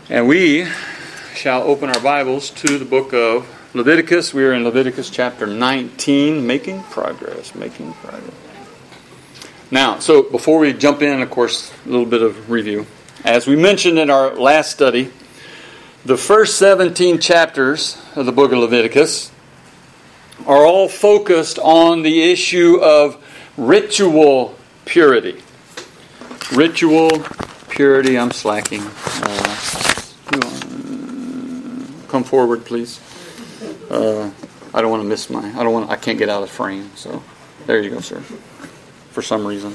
And we shall open our Bibles to the book of Leviticus. We are in Leviticus chapter 19, making progress. Now, so before we jump in, of course, a little bit of review. As we mentioned in our last study, the first 17 chapters of the book of Leviticus are all focused on the issue of ritual purity. Ritual purity, I'm slacking. Come forward, please. I don't want to miss I can't get out of frame. So there you go, sir. For some reason.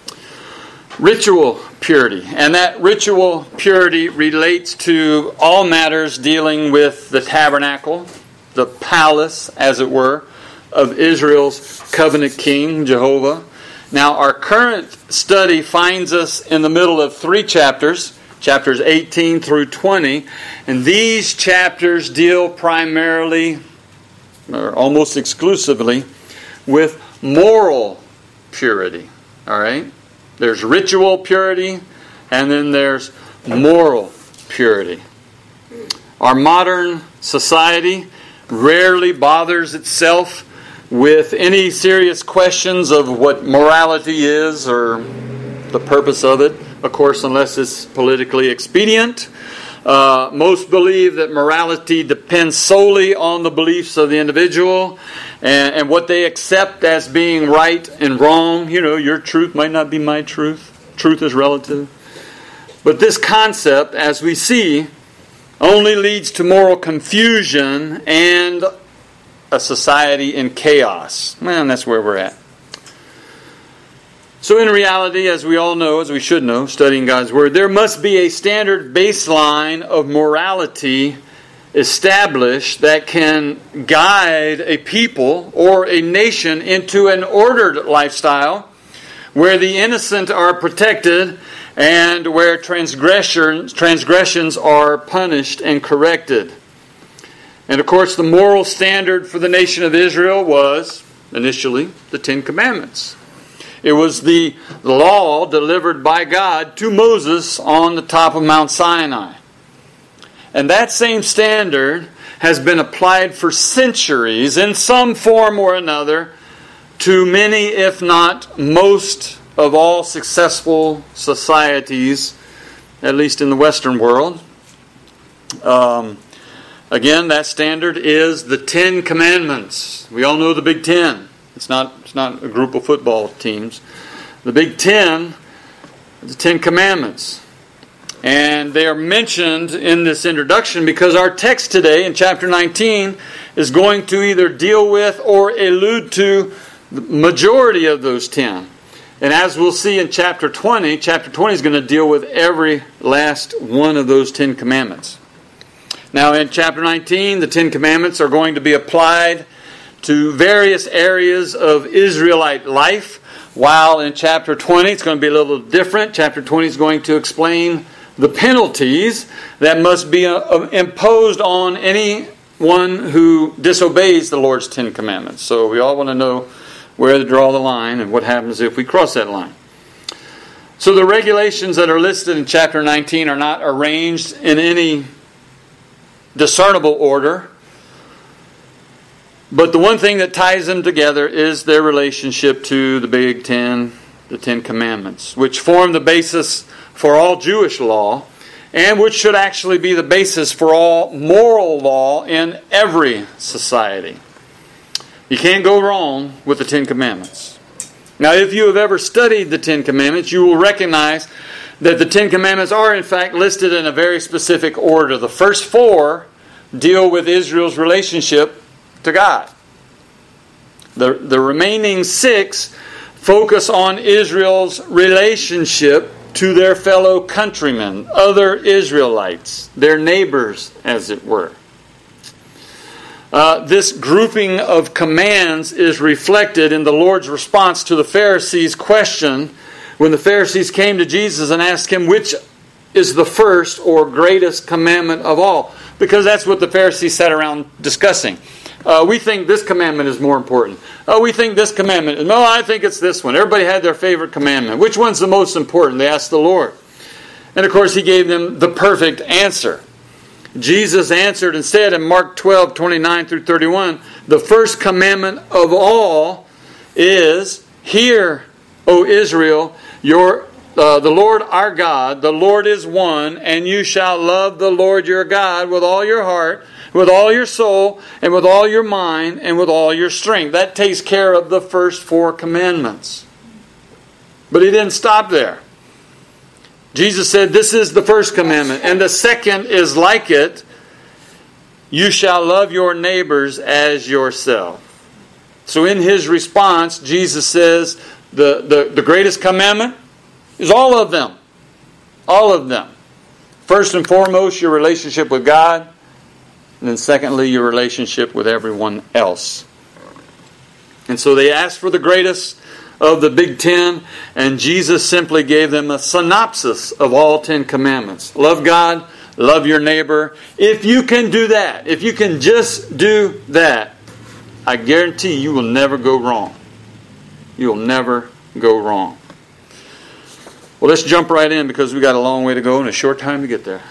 Ritual purity. And that ritual purity relates to all matters dealing with the tabernacle, the palace, as it were, of Israel's covenant king, Jehovah. Now, our current study finds us in the middle of 3 chapters, chapters 18 through 20, and these chapters deal primarily, or almost exclusively, with moral purity. All right? There's ritual purity, and then there's moral purity. Our modern society rarely bothers itself with any serious questions of what morality is or the purpose of it, of course, unless it's politically expedient. Most believe that morality depends solely on the beliefs of the individual and what they accept as being right and wrong. You know, your truth might not be my truth. Truth is relative. But this concept, as we see, only leads to moral confusion and a society in chaos. Man, that's where we're at. So in reality, as we all know, as we should know, studying God's Word, there must be a standard baseline of morality established that can guide a people or a nation into an ordered lifestyle where the innocent are protected and where transgressions are punished and corrected. And of course, the moral standard for the nation of Israel was, initially, the 10 Commandments. It was the law delivered by God to Moses on the top of Mount Sinai. And that same standard has been applied for centuries in some form or another to many, if not most, of all successful societies, at least in the Western world. Again, that standard is the 10 Commandments. We all know the Big Ten. It's not a group of football teams. The Big Ten, the 10 Commandments. And they are mentioned in this introduction because our text today in chapter 19 is going to either deal with or allude to the majority of those 10. And as we'll see in chapter 20 is going to deal with every last one of those 10 Commandments. Now in chapter 19, the 10 Commandments are going to be applied to various areas of Israelite life, while in chapter 20 it's going to be a little different. Chapter 20 is going to explain the penalties that must be imposed on anyone who disobeys the Lord's 10 Commandments. So we all want to know where to draw the line and what happens if we cross that line. So the regulations that are listed in chapter 19 are not arranged in any discernible order. But the one thing that ties them together is their relationship to the Big Ten, the 10 Commandments, which form the basis for all Jewish law, and which should actually be the basis for all moral law in every society. You can't go wrong with the 10 Commandments. Now, if you have ever studied the 10 Commandments, you will recognize that the 10 Commandments are in fact listed in a very specific order. The first 4 deal with Israel's relationship to God. The remaining 6 focus on Israel's relationship to their fellow countrymen, other Israelites, their neighbors, as it were. This grouping of commands is reflected in the Lord's response to the Pharisees' question when the Pharisees came to Jesus and asked Him, which is the first or greatest commandment of all? Because that's what the Pharisees sat around discussing. We think this commandment is more important. We think this commandment. No, I think it's this one. Everybody had their favorite commandment. Which one's the most important? They asked the Lord. And of course, he gave them the perfect answer. Jesus answered and said in Mark 12:29 through 31, the first commandment of all is, Hear, O Israel, the Lord our God, the Lord is one, and you shall love the Lord your God with all your heart, with all your soul, and with all your mind, and with all your strength. That takes care of the first 4 commandments. But he didn't stop there. Jesus said, this is the first commandment, and the second is like it. You shall love your neighbors as yourself. So in his response, Jesus says, the greatest commandment is all of them. All of them. First and foremost, your relationship with God. And then secondly, your relationship with everyone else. And so they asked for the greatest of the big 10, and Jesus simply gave them a synopsis of all 10 commandments. Love God, love your neighbor. If you can do that, if you can just do that, I guarantee you will never go wrong. You will never go wrong. Well, let's jump right in because we got a long way to go and a short time to get there.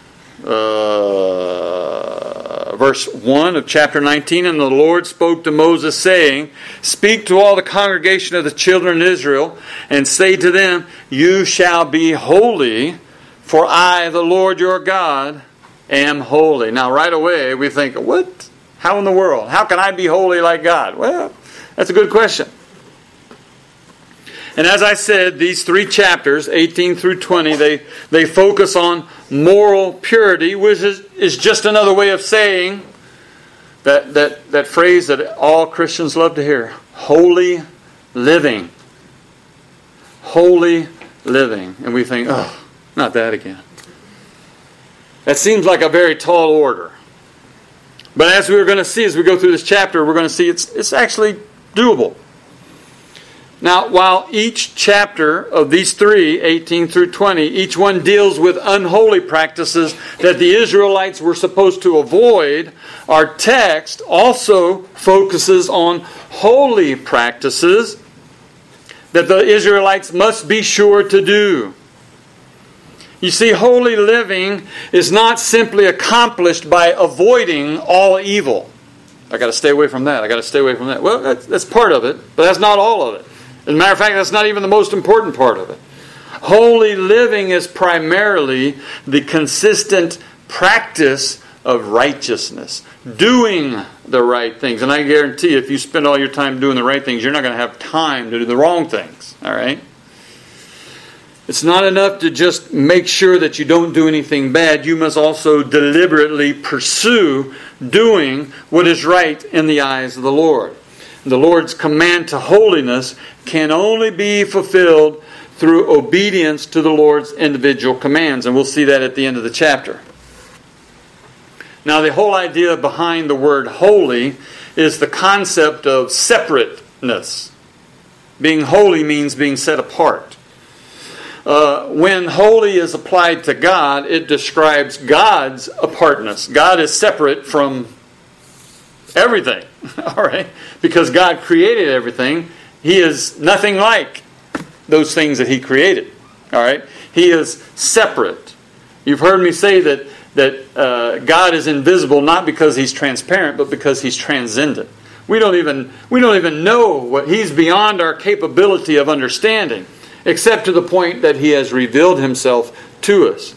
Verse 1 of chapter 19, And the Lord spoke to Moses, saying, Speak to all the congregation of the children of Israel, and say to them, You shall be holy, for I, the Lord your God, am holy. Now, right away, we think, what? How in the world? How can I be holy like God? Well, that's a good question. And as I said, these 3 chapters, 18 through 20, they focus on moral purity, which is just another way of saying that phrase that all Christians love to hear. Holy living. Holy living. And we think, oh, not that again. That seems like a very tall order. But as we're going to see, as we go through this chapter, we're going to see it's actually doable. Now, while each chapter of these 3, 18 through 20, each one deals with unholy practices that the Israelites were supposed to avoid, our text also focuses on holy practices that the Israelites must be sure to do. You see, holy living is not simply accomplished by avoiding all evil. I got to stay away from that. I got to stay away from that. Well, that's part of it, but that's not all of it. As a matter of fact, that's not even the most important part of it. Holy living is primarily the consistent practice of righteousness. Doing the right things. And I guarantee you, if you spend all your time doing the right things, you're not going to have time to do the wrong things. All right? It's not enough to just make sure that you don't do anything bad. You must also deliberately pursue doing what is right in the eyes of the Lord. The Lord's command to holiness can only be fulfilled through obedience to the Lord's individual commands. And we'll see that at the end of the chapter. Now, the whole idea behind the word holy is the concept of separateness. Being holy means being set apart. When holy is applied to God, it describes God's apartness. God is separate from everything. All right? Because God created everything. He is nothing like those things that He created. All right? He is separate. You've heard me say that God is invisible not because He's transparent, but because He's transcendent. We don't even know what He's beyond our capability of understanding, except to the point that He has revealed Himself to us.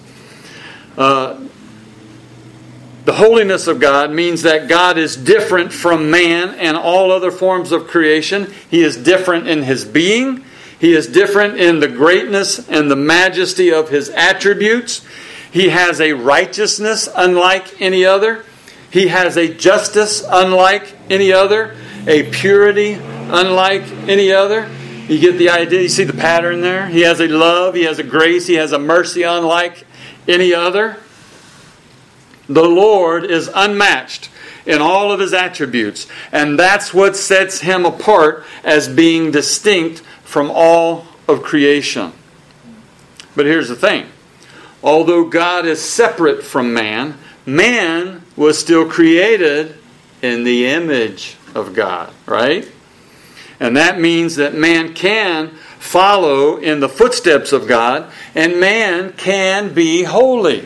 The holiness of God means that God is different from man and all other forms of creation. He is different in His being. He is different in the greatness and the majesty of His attributes. He has a righteousness unlike any other. He has a justice unlike any other. A purity unlike any other. You get the idea? You see the pattern there? He has a love. He has a grace. He has a mercy unlike any other. The Lord is unmatched in all of His attributes. And that's what sets Him apart as being distinct from all of creation. But here's the thing. Although God is separate from man, man was still created in the image of God, right? And that means that man can follow in the footsteps of God, and man can be holy.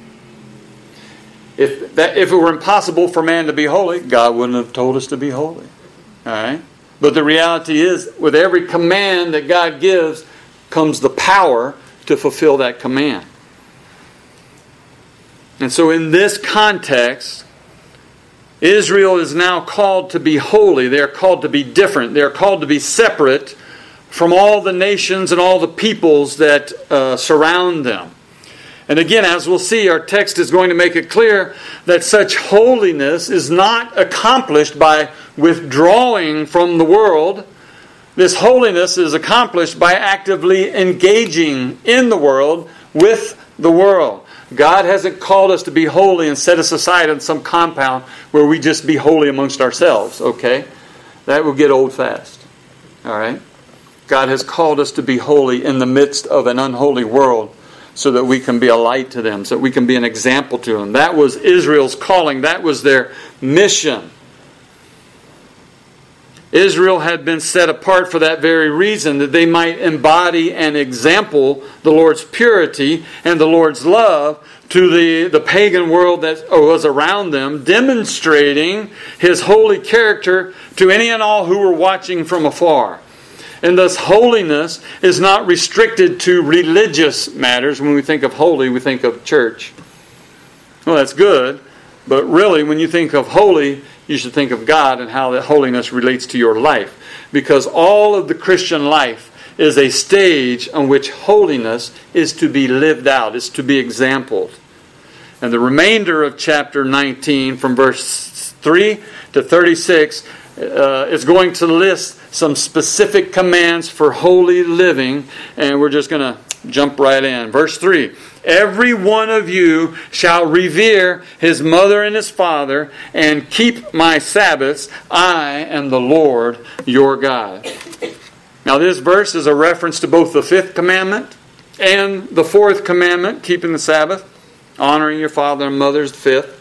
If it were impossible for man to be holy, God wouldn't have told us to be holy. All right? But the reality is, with every command that God gives comes the power to fulfill that command. And so in this context, Israel is now called to be holy. They are called to be different. They are called to be separate from all the nations and all the peoples that surround them. And again, as we'll see, our text is going to make it clear that such holiness is not accomplished by withdrawing from the world. This holiness is accomplished by actively engaging in the world with the world. God hasn't called us to be holy and set us aside in some compound where we just be holy amongst ourselves, okay? That will get old fast, all right? God has called us to be holy in the midst of an unholy world, so that we can be a light to them, so that we can be an example to them. That was Israel's calling. That was their mission. Israel had been set apart for that very reason, that they might embody and example the Lord's purity and the Lord's love to the pagan world that was around them, demonstrating His holy character to any and all who were watching from afar. And thus holiness is not restricted to religious matters. When we think of holy, we think of church. Well, that's good. But really, when you think of holy, you should think of God and how that holiness relates to your life. Because all of the Christian life is a stage on which holiness is to be lived out, is to be exampled. And the remainder of chapter 19, from verse 3 to 36, is going to list some specific commands for holy living, and we're just going to jump right in. Verse 3, every one of you shall revere his mother and his father, and keep my Sabbaths. I am the Lord your God. Now this verse is a reference to both the fifth commandment and the fourth commandment, keeping the Sabbath, honoring your father and mother is the fifth.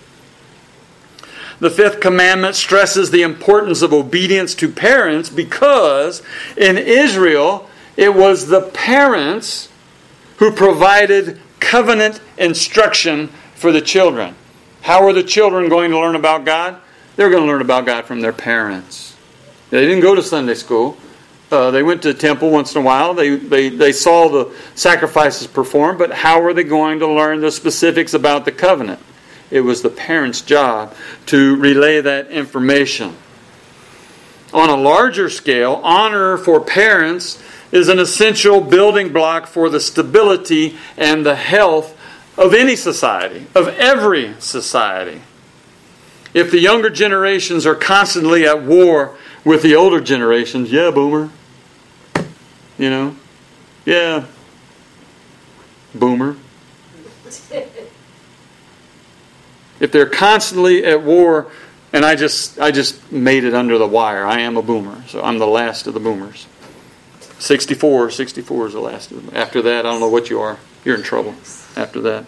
The fifth commandment stresses the importance of obedience to parents, because in Israel it was the parents who provided covenant instruction for the children. How are the children going to learn about God? They're going to learn about God from their parents. They didn't go to Sunday school. They went to the temple once in a while. They saw the sacrifices performed, but how were they going to learn the specifics about the covenant? It was the parents' job to relay that information. On a larger scale, honor for parents is an essential building block for the stability and the health of any society, of every society. If the younger generations are constantly at war with the older generations, yeah, boomer. You know? Yeah. Boomer. If they're constantly at war, and I just made it under the wire. I am a boomer, so I'm the last of the boomers. 64 is the last of them. After that, I don't know what you are. You're in trouble after that.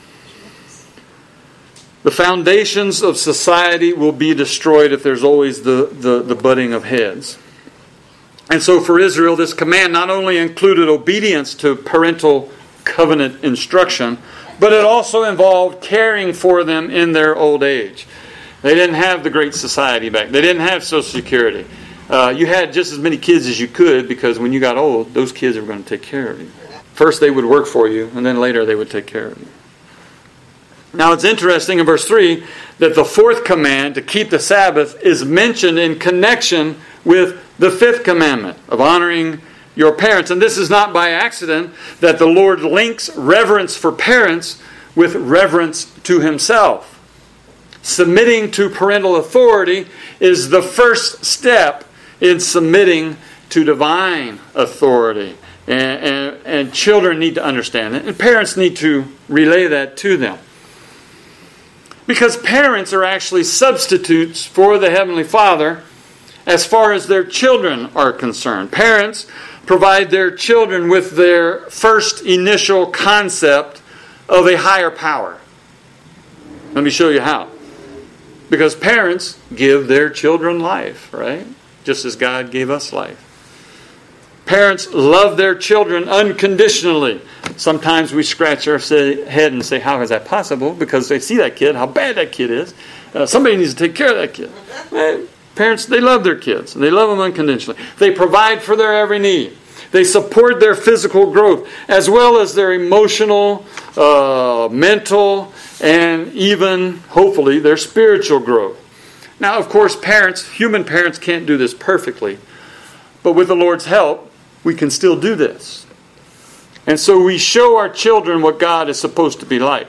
The foundations of society will be destroyed if there's always the butting of heads. And so for Israel, this command not only included obedience to parental covenant instruction, but it also involved caring for them in their old age. They didn't have the Great Society back. They didn't have Social Security. You had just as many kids as you could, because when you got old, those kids were going to take care of you. First they would work for you, and then later they would take care of you. Now it's interesting in verse 3 that the fourth command, to keep the Sabbath, is mentioned in connection with the fifth commandment of honoring your parents. And this is not by accident that the Lord links reverence for parents with reverence to Himself. Submitting to parental authority is the first step in submitting to divine authority. And children need to understand it. And parents need to relay that to them. Because parents are actually substitutes for the Heavenly Father as far as their children are concerned. Parents provide their children with their first initial concept of a higher power. Let me show you how. Because parents give their children life, right? Just as God gave us life. Parents love their children unconditionally. Sometimes we scratch our head and say, how is that possible? Because they see that kid, how bad that kid is. Somebody needs to take care of that kid. Parents, they love their kids. And they love them unconditionally. They provide for their every need. They support their physical growth as well as their emotional, mental, and even, hopefully, their spiritual growth. Now, of course, human parents can't do this perfectly. But with the Lord's help, we can still do this. And so we show our children what God is supposed to be like.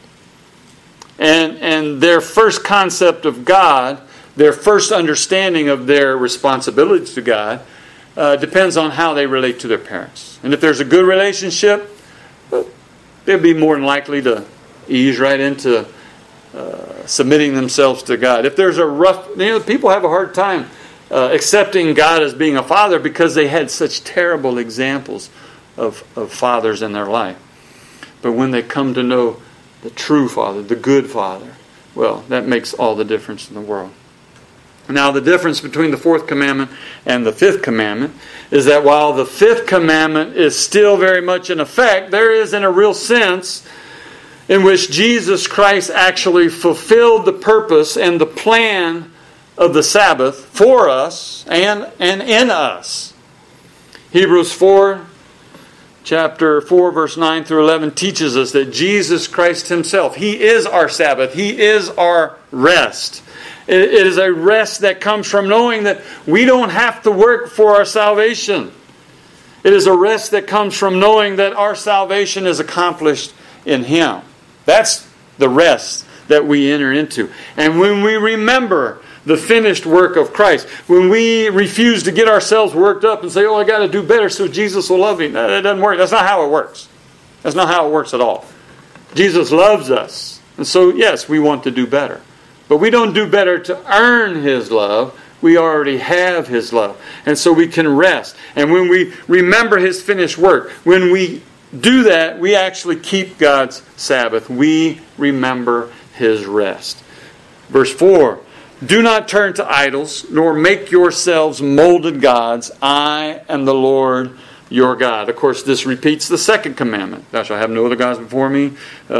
And their first concept of God, their first understanding of their responsibilities to God, depends on how they relate to their parents. And if there's a good relationship, they'll be more than likely to ease right into submitting themselves to God. If there's a rough... people have a hard time accepting God as being a father because they had such terrible examples of fathers in their life. But when they come to know the true father, the good father, well, that makes all the difference in the world. Now, the difference between the fourth commandment and the fifth commandment is that while the fifth commandment is still very much in effect, there is, in a real sense, in which Jesus Christ actually fulfilled the purpose and the plan of the Sabbath for us and in us. Hebrews 4, chapter 4, verse 9 through 11 teaches us that Jesus Christ Himself, He is our Sabbath. He is our rest. It is a rest that comes from knowing that we don't have to work for our salvation. It is a rest that comes from knowing that our salvation is accomplished in Him. That's the rest that we enter into. And when we remember the finished work of Christ, when we refuse to get ourselves worked up and say, I got to do better so Jesus will love me. No, that doesn't work. That's not how it works. That's not how it works at all. Jesus loves us. And so, yes, we want to do better. But we don't do better to earn His love. We already have His love. And so we can rest. And when we remember His finished work, when we do that, we actually keep God's Sabbath. We remember His rest. Verse 4, do not turn to idols, nor make yourselves molded gods. I am the Lord your God. Of course, this repeats the second commandment. Thou shalt have no other gods before me.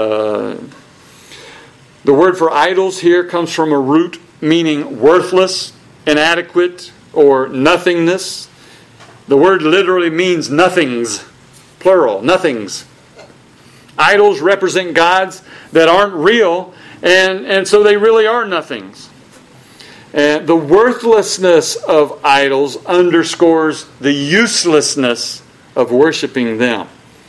The word for idols here comes from a root meaning worthless, inadequate, or nothingness. The word literally means nothings, plural, nothings. Idols represent gods that aren't real, and so they really are nothings. And the worthlessness of idols underscores the uselessness of worshiping them.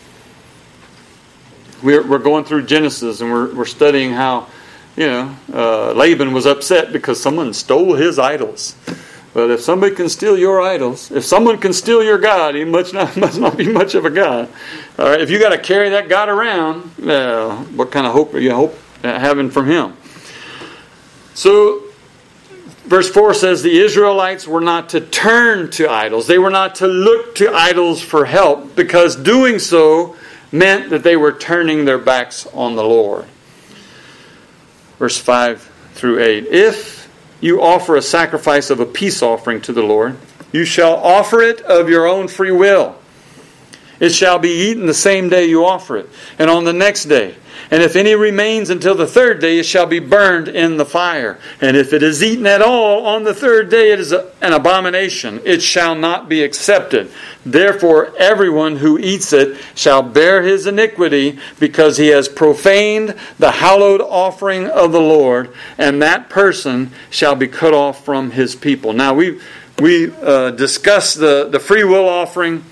We're going through Genesis, and we're studying how Laban was upset because someone stole his idols. But if somebody can steal your idols, if someone can steal your God, he must not be much of a God. All right, if you got to carry that God around, what kind of hope are you having from him? So, verse 4 says the Israelites were not to turn to idols. They were not to look to idols for help, because doing so meant that they were turning their backs on the Lord. Verse 5 through 8. If you offer a sacrifice of a peace offering to the Lord, you shall offer it of your own free will. It shall be eaten the same day you offer it, and on the next day. And if any remains until the third day, it shall be burned in the fire. And if it is eaten at all on the third day, it is an abomination. It shall not be accepted. Therefore, everyone who eats it shall bear his iniquity, because he has profaned the hallowed offering of the Lord, and that person shall be cut off from his people. Now, we discussed the free will offering.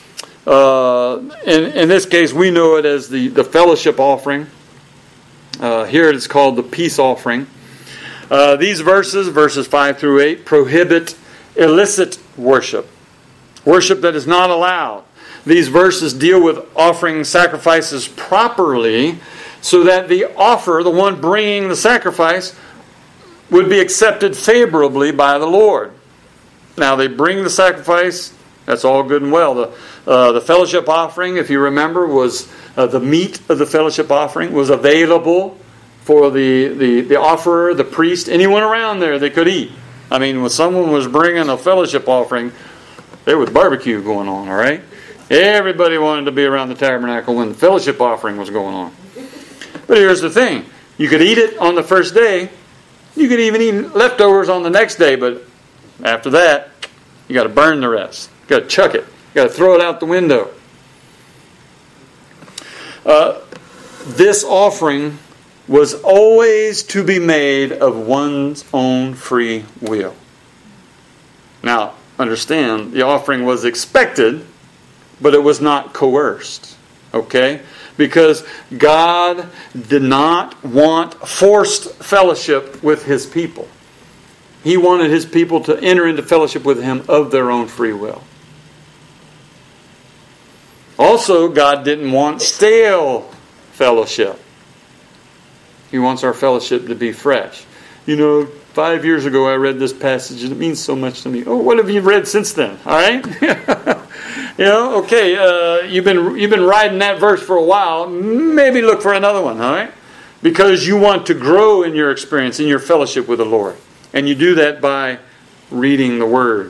In this case, we know it as the fellowship offering. Here it is called the peace offering. These verses 5 through 8, prohibit illicit worship. Worship that is not allowed. These verses deal with offering sacrifices properly, so that the offer, the one bringing the sacrifice, would be accepted favorably by the Lord. Now, they bring the sacrifice. That's all good and well. The fellowship offering, if you remember, was the meat of the fellowship offering was available for the offerer, the priest, anyone around there they could eat. I mean, when someone was bringing a fellowship offering, There was barbecue going on, all right? Everybody wanted to be around the tabernacle when the fellowship offering was going on. But here's the thing. You could eat it on the first day. You could even eat leftovers on the next day. But after that, you got to burn the rest. You got to chuck it. You got to throw it out the window. This offering was always to be made of one's own free will. Now, understand, the offering was expected, but it was not coerced. Okay? Because God did not want forced fellowship with His people. He wanted His people to enter into fellowship with Him of their own free will. Also, God didn't want stale fellowship. He wants our fellowship to be fresh. 5 years ago I read this passage and it means so much to me. Oh, what have you read since then? All right? You've been riding that verse for a while. Maybe look for another one, all right? Because you want to grow in your experience, in your fellowship with the Lord. And you do that by reading the Word.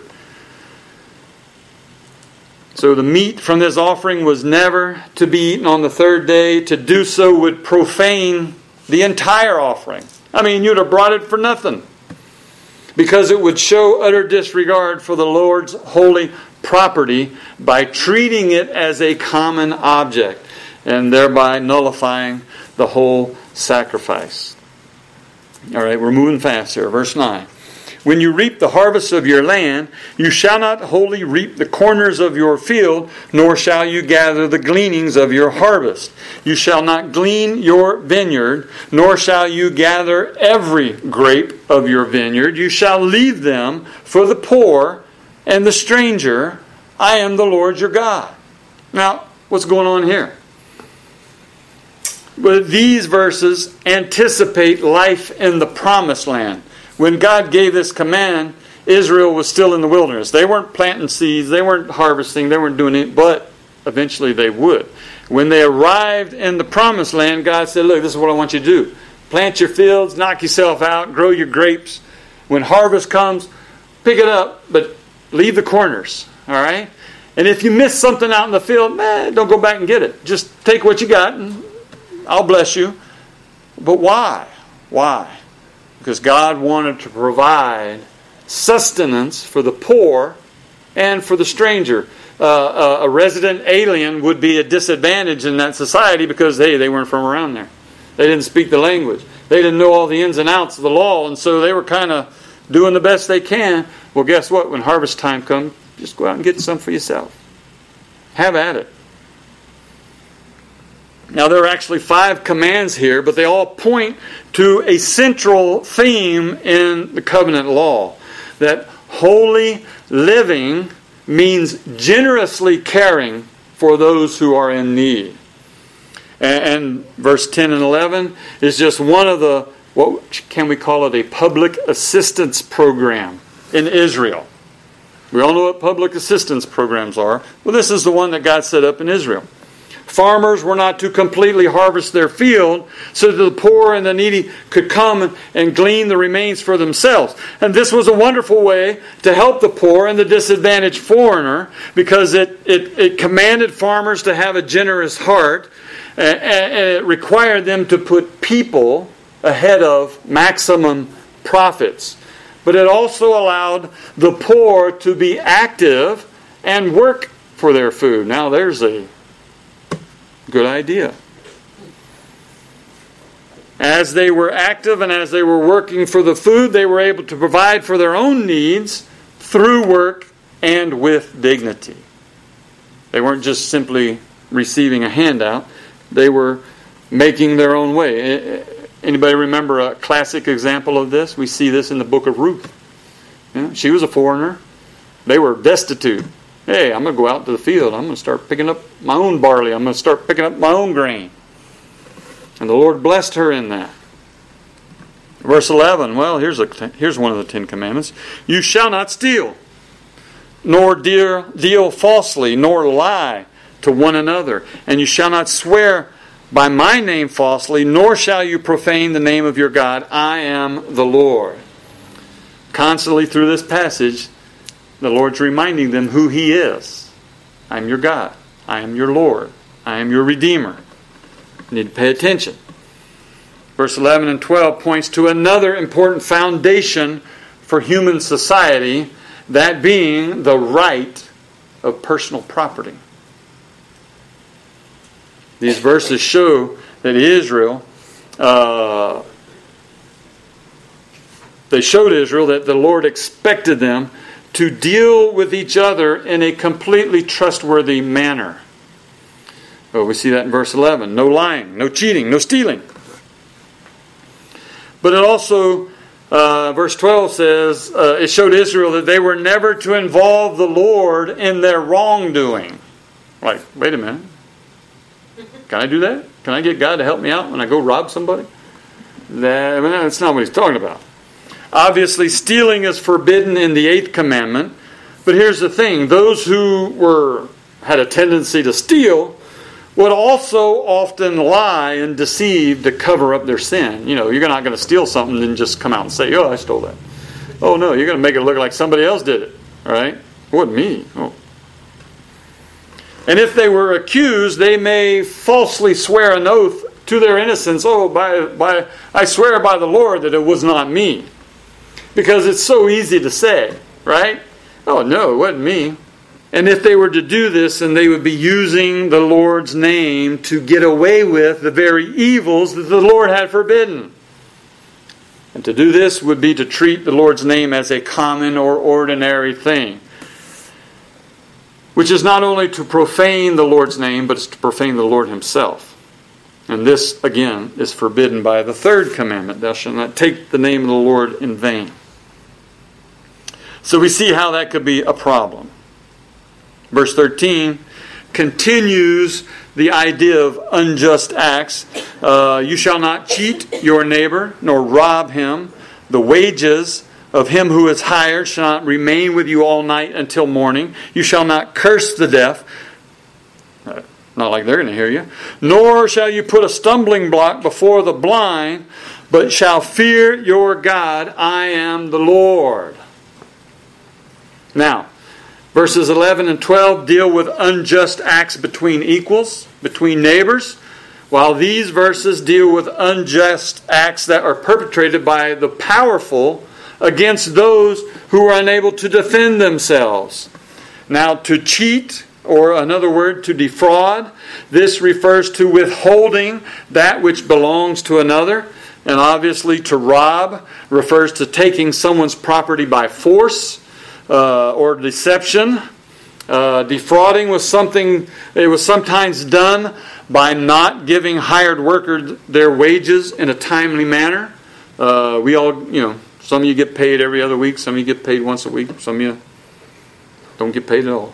So the meat from this offering was never to be eaten on the third day. To do so would profane the entire offering. I mean, you'd have brought it for nothing. Because it would show utter disregard for the Lord's holy property by treating it as a common object and thereby nullifying the whole sacrifice. All right, we're moving fast here. Verse 9. When you reap the harvest of your land, you shall not wholly reap the corners of your field, nor shall you gather the gleanings of your harvest. You shall not glean your vineyard, nor shall you gather every grape of your vineyard. You shall leave them for the poor and the stranger. I am the Lord your God. Now, what's going on here? But these verses anticipate life in the promised land. When God gave this command, Israel was still in the wilderness. They weren't planting seeds, they weren't harvesting, they weren't doing it, but eventually they would. When they arrived in the promised land, God said, look, this is what I want you to do. Plant your fields, knock yourself out, grow your grapes. When harvest comes, pick it up, but leave the corners. All right? And if you miss something out in the field, don't go back and get it. Just take what you got and I'll bless you. But why? Why? Because God wanted to provide sustenance for the poor and for the stranger. A resident alien would be a disadvantage in that society because, they weren't from around there. They didn't speak the language. They didn't know all the ins and outs of the law, and so they were kind of doing the best they can. Well, guess what? When harvest time comes, just go out and get some for yourself. Have at it. Now, there are actually 5 commands here, but they all point to a central theme in the covenant law. That holy living means generously caring for those who are in need. And verse 10 and 11 is just one of the, what can we call it, a public assistance program in Israel. We all know what public assistance programs are. Well, this is the one that God set up in Israel. Farmers were not to completely harvest their field so that the poor and the needy could come and glean the remains for themselves. And this was a wonderful way to help the poor and the disadvantaged foreigner because it commanded farmers to have a generous heart and it required them to put people ahead of maximum profits. But it also allowed the poor to be active and work for their food. Now there's a good idea. As they were active and as they were working for the food, they were able to provide for their own needs through work and with dignity. They weren't just simply receiving a handout. They were making their own way. Anybody remember a classic example of this? We see this in the book of Ruth. She was a foreigner. They were destitute. Hey, I'm going to go out to the field. I'm going to start picking up my own barley. I'm going to start picking up my own grain. And the Lord blessed her in that. Verse 11, well, here's one of the 10 commandments. You shall not steal, nor deal falsely, nor lie to one another. And you shall not swear by my name falsely, nor shall you profane the name of your God. I am the Lord. Constantly through this passage, The Lord's reminding them who He is. I am your God. I am your Lord. I am your Redeemer. You need to pay attention. Verse 11 and 12 points to another important foundation for human society, that being the right of personal property. These verses show that Israel, they showed Israel that the Lord expected them to deal with each other in a completely trustworthy manner. Well, we see that in verse 11. No lying, no cheating, no stealing. But it also, verse 12 says, it showed Israel that they were never to involve the Lord in their wrongdoing. Like, wait a minute. Can I do that? Can I get God to help me out when I go rob somebody? That's not what He's talking about. Obviously, stealing is forbidden in the 8th commandment. But here's the thing. Those who had a tendency to steal would also often lie and deceive to cover up their sin. You know, you're not going to steal something and just come out and say, oh, I stole that. Oh, no, you're going to make it look like somebody else did it. All right? It wasn't me. Oh. And if they were accused, they may falsely swear an oath to their innocence. Oh, I swear by the Lord that it was not me. Because it's so easy to say, right? Oh, no, it wasn't me. And if they were to do this, then they would be using the Lord's name to get away with the very evils that the Lord had forbidden. And to do this would be to treat the Lord's name as a common or ordinary thing. Which is not only to profane the Lord's name, but it's to profane the Lord Himself. And this, again, is forbidden by the 3rd commandment. Thou shalt not take the name of the Lord in vain. So we see how that could be a problem. Verse 13 continues the idea of unjust acts. You shall not cheat your neighbor, nor rob him. The wages of him who is hired shall not remain with you all night until morning. You shall not curse the deaf. Not like they're going to hear you. Nor shall you put a stumbling block before the blind, but shall fear your God. I am the Lord. Now, verses 11 and 12 deal with unjust acts between equals, between neighbors, while these verses deal with unjust acts that are perpetrated by the powerful against those who are unable to defend themselves. Now, to cheat, or another word, to defraud, this refers to withholding that which belongs to another. And obviously, to rob refers to taking someone's property by force or deception. Defrauding was something, it was sometimes done by not giving hired workers their wages in a timely manner. We all, some of you get paid every other week, some of you get paid once a week, some of you don't get paid at all.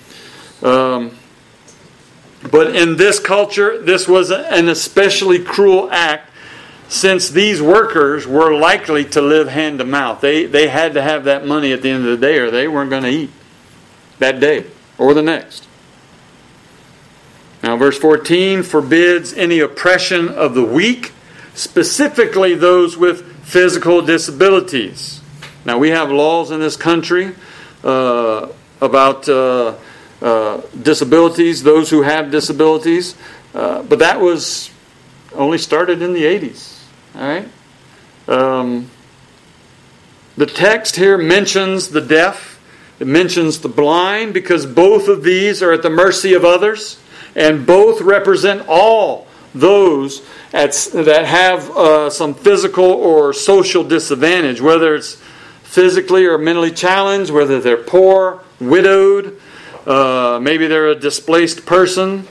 But in this culture, this was an especially cruel act, since these workers were likely to live hand to mouth. They had to have that money at the end of the day, or they weren't going to eat that day or the next. Now, verse 14 forbids any oppression of the weak, specifically those with physical disabilities. Now, we have laws in this country about disabilities, those who have disabilities, but that was only started in the 80s. All right. The text here mentions the deaf. It mentions the blind, because both of these are at the mercy of others, and both represent all those that have some physical or social disadvantage, whether it's physically or mentally challenged, whether they're poor, widowed, maybe they're a displaced person.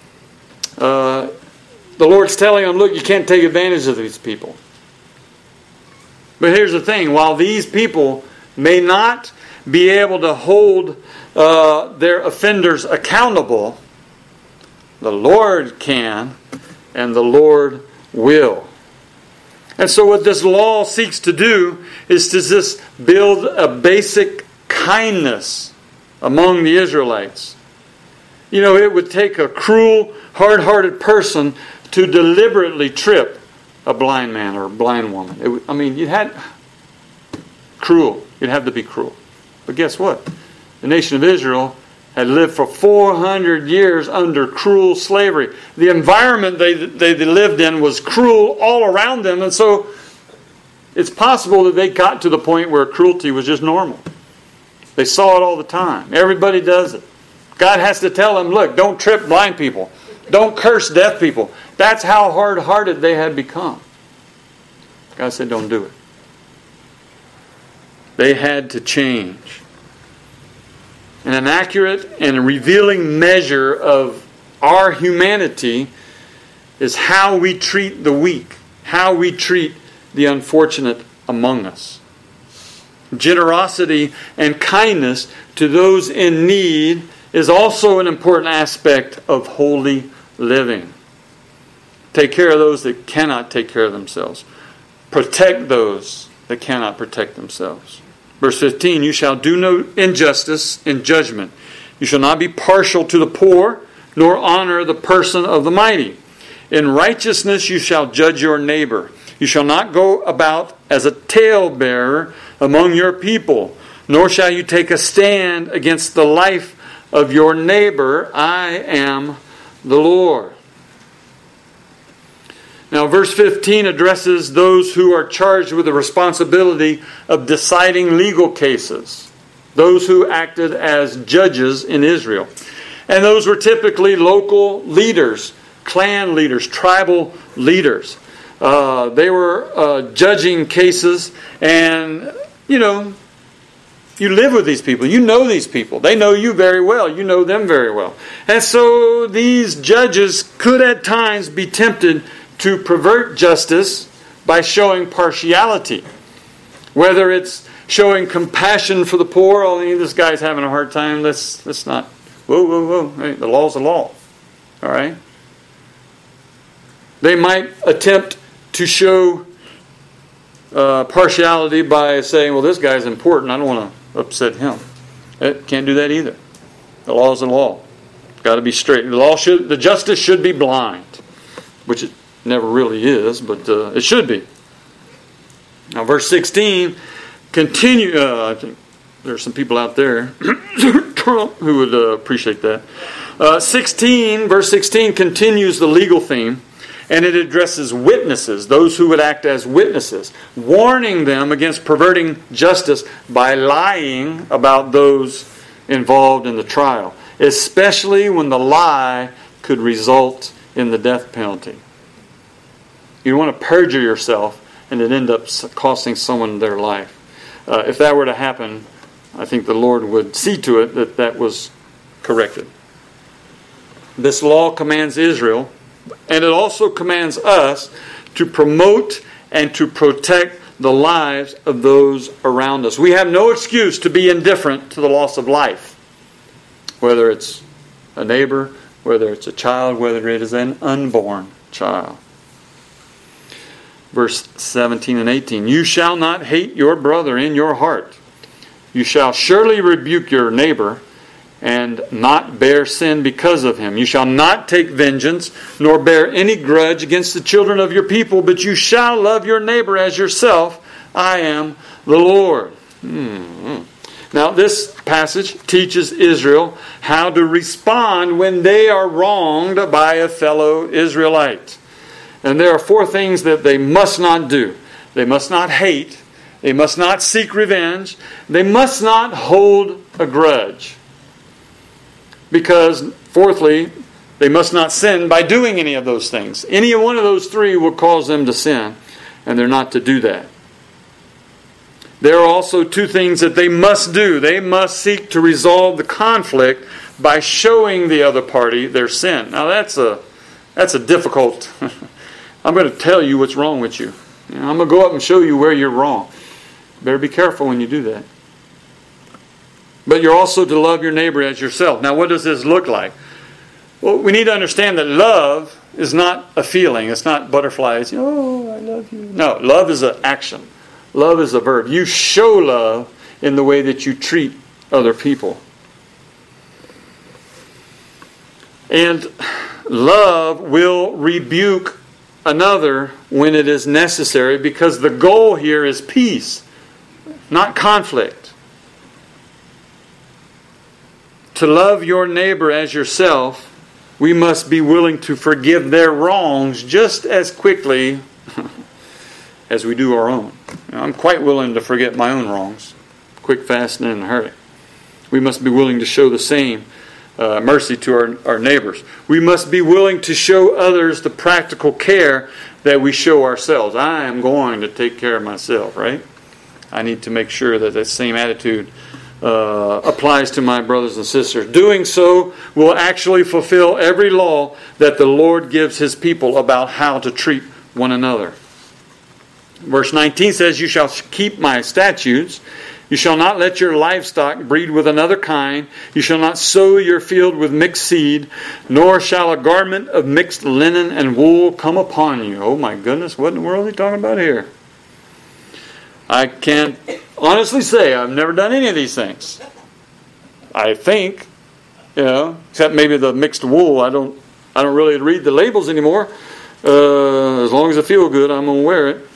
The Lord's telling them, look, you can't take advantage of these people. But here's the thing. While these people may not be able to hold their offenders accountable, the Lord can, and the Lord will. And so what this law seeks to do is to just build a basic kindness among the Israelites. It would take a cruel, hard-hearted person to deliberately trip a blind man or a blind woman. You'd have to be cruel. But guess what? The nation of Israel had lived for 400 years under cruel slavery. The environment they lived in was cruel all around them, and so it's possible that they got to the point where cruelty was just normal. They saw it all the time. Everybody does it. God has to tell them, look, don't trip blind people. Don't curse deaf people. That's how hard-hearted they had become. God said, don't do it. They had to change. And an accurate and revealing measure of our humanity is how we treat the weak, how we treat the unfortunate among us. Generosity and kindness to those in need is also an important aspect of holy living. Take care of those that cannot take care of themselves. Protect those that cannot protect themselves. Verse 15, you shall do no injustice in judgment. You shall not be partial to the poor, nor honor the person of the mighty. In righteousness you shall judge your neighbor. You shall not go about as a talebearer among your people, nor shall you take a stand against the life of your neighbor. I am the Lord. Now, verse 15 addresses those who are charged with the responsibility of deciding legal cases, those who acted as judges in Israel. And those were typically local leaders, clan leaders, tribal leaders. They were judging cases, and, you live with these people. You know these people. They know you very well. You know them very well. And so these judges could at times be tempted to pervert justice by showing partiality. Whether it's showing compassion for the poor, this guy's having a hard time, let's not, whoa. Hey, the law's the law. All right? They might attempt to show partiality by saying, well, this guy's important, I don't want to upset him. Can't do that either. The law is the law. Got to be straight. The justice should be blind, which it never really is, but it should be. Now, verse 16 continue. I think there's some people out there who would appreciate that. Verse 16 continues the legal theme, and it addresses witnesses, those who would act as witnesses, warning them against perverting justice by lying about those involved in the trial, especially when the lie could result in the death penalty. You don't want to perjure yourself and it end up costing someone their life. If that were to happen, I think the Lord would see to it that was corrected. This law commands Israel, and it also commands us to promote and to protect the lives of those around us. We have no excuse to be indifferent to the loss of life, whether it's a neighbor, whether it's a child, whether it is an unborn child. Verse 17 and 18, you shall not hate your brother in your heart. You shall surely rebuke your neighbor and not bear sin because of him. You shall not take vengeance, nor bear any grudge against the children of your people, but you shall love your neighbor as yourself. I am the Lord. Now, this passage teaches Israel how to respond when they are wronged by a fellow Israelite. And there are 4 things that they must not do. They must not hate. They must not seek revenge. They must not hold a grudge. Because, fourthly, they must not sin by doing any of those things. Any one of those 3 will cause them to sin, and they're not to do that. There are also 2 things that they must do. They must seek to resolve the conflict by showing the other party their sin. Now that's a difficult... I'm going to tell you what's wrong with you. I'm going to go up and show you where you're wrong. Better be careful when you do that. But you're also to love your neighbor as yourself. Now, what does this look like? Well, we need to understand that love is not a feeling. It's not butterflies. Oh, I love you. No, love is an action. Love is a verb. You show love in the way that you treat other people. And love will rebuke another when it is necessary, because the goal here is peace, not conflict. to love your neighbor as yourself, we must be willing to forgive their wrongs just as quickly as we do our own. I'm quite willing to forget my own wrongs, quick, fast, and in a hurry. We must be willing to show the same mercy to our neighbors. We must be willing to show others the practical care that we show ourselves. I am going to take care of myself, right? I need to make sure that same attitude applies to my brothers and sisters. Doing so will actually fulfill every law that the Lord gives His people about how to treat one another. Verse 19 says, "You shall keep my statutes. You shall not let your livestock breed with another kind. You shall not sow your field with mixed seed, nor shall a garment of mixed linen and wool come upon you." Oh my goodness, what in the world are they talking about here? I can't honestly say I've never done any of these things. I think, except maybe the mixed wool. I don't really read the labels anymore. As long as I feel good, I'm going to wear it.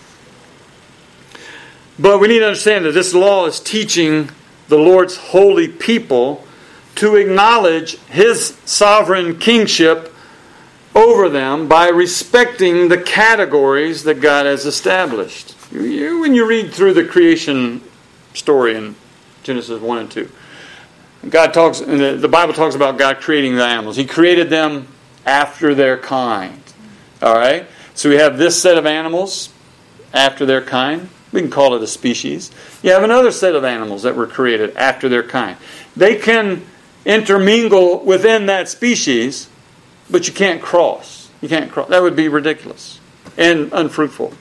But we need to understand that this law is teaching the Lord's holy people to acknowledge His sovereign kingship over them by respecting the categories that God has established. When you read through the creation story in Genesis 1 and 2, the Bible talks about God creating the animals. He created them after their kind. All right? So we have this set of animals after their kind. We can call it a species. You have another set of animals that were created after their kind. They can intermingle within that species, but you can't cross. You can't cross. That would be ridiculous and unfruitful.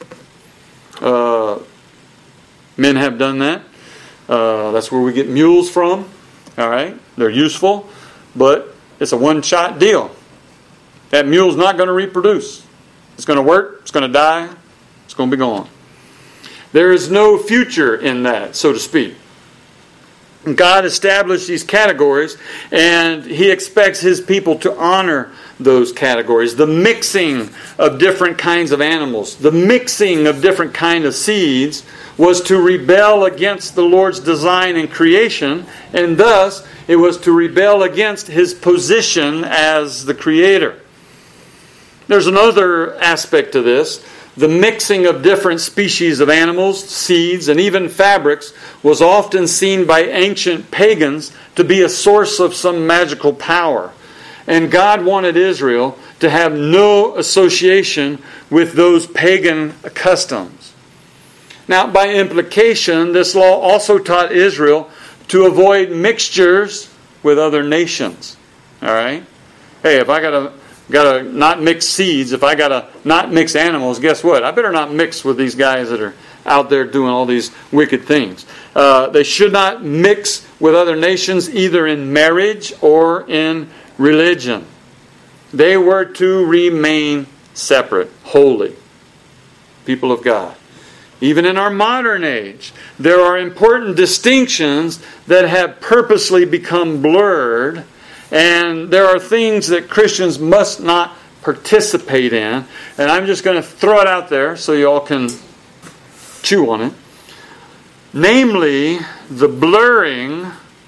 Men have done that. That's where we get mules from. All right, they're useful, but it's a one-shot deal. That mule's not going to reproduce. It's going to work. It's going to die. It's going to be gone. There is no future in that, so to speak. God established these categories, and He expects His people to honor those categories. The mixing of different kinds of animals, the mixing of different kinds of seeds was to rebel against the Lord's design and creation, and thus it was to rebel against His position as the Creator. There's another aspect to this. The mixing of different species of animals, seeds, and even fabrics was often seen by ancient pagans to be a source of some magical power. And God wanted Israel to have no association with those pagan customs. Now, by implication, this law also taught Israel to avoid mixtures with other nations. All right? Hey, if I got to not mix seeds, if I got to not mix animals, guess what? I better not mix with these guys that are out there doing all these wicked things. They should not mix with other nations either in marriage or in religion. They were to remain separate, holy, people of God. Even in our modern age, there are important distinctions that have purposely become blurred, and there are things that Christians must not participate in. And I'm just going to throw it out there so you all can chew on it. Namely, the blurring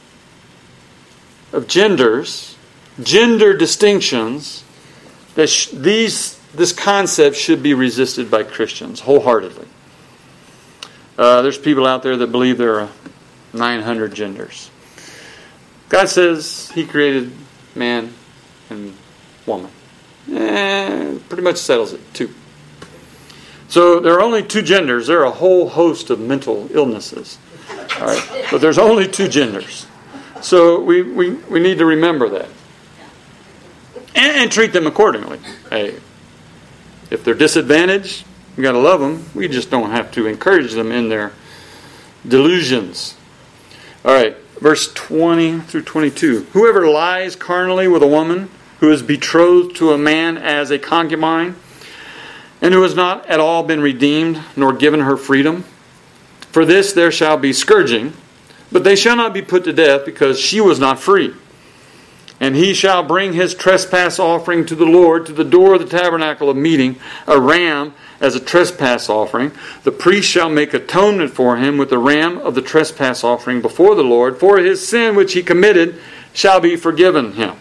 of genders, gender distinctions. This concept should be resisted by Christians wholeheartedly. There's people out there that believe there are 900 genders. God says He created man and woman. Pretty much settles it, 2. So there are only 2 genders. There are a whole host of mental illnesses. All right, but there's only 2 genders. So we need to remember that. And treat them accordingly. Hey, if they're disadvantaged, we got to love them. We just don't have to encourage them in their delusions. All right, verse 20 through 22. Whoever lies carnally with a woman who is betrothed to a man as a concubine, and who has not at all been redeemed, nor given her freedom, for this there shall be scourging, but they shall not be put to death, because she was not free. And he shall bring his trespass offering to the Lord to the door of the tabernacle of meeting, a ram as a trespass offering. The priest shall make atonement for him with the ram of the trespass offering before the Lord for his sin which he committed, shall be forgiven him.